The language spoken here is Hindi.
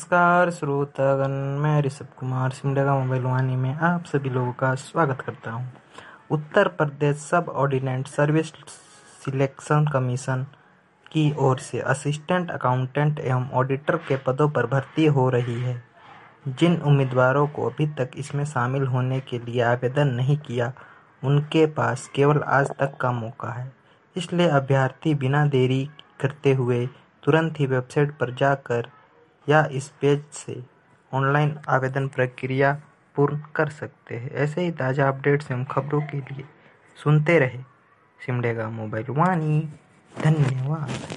नमस्कार श्रोतागण, मैं ऋषभ कुमार सिमडेगा मोबाइल वाणी में आप सभी लोगों का स्वागत करता हूं। उत्तर प्रदेश सब ऑर्डिनेंट सर्विस सिलेक्शन कमीशन की ओर से असिस्टेंट अकाउंटेंट एवं ऑडिटर के पदों पर भर्ती हो रही है। जिन उम्मीदवारों को अभी तक इसमें शामिल होने के लिए आवेदन नहीं किया, उनके पास केवल आज तक का मौका है। इसलिए अभ्यर्थी बिना देरी करते हुए तुरंत ही वेबसाइट पर जाकर या इस पेज से ऑनलाइन आवेदन प्रक्रिया पूर्ण कर सकते हैं। ऐसे ही ताज़ा अपडेट्स एवं खबरों के लिए सुनते रहे सिमडेगा मोबाइल वाणी। धन्यवाद।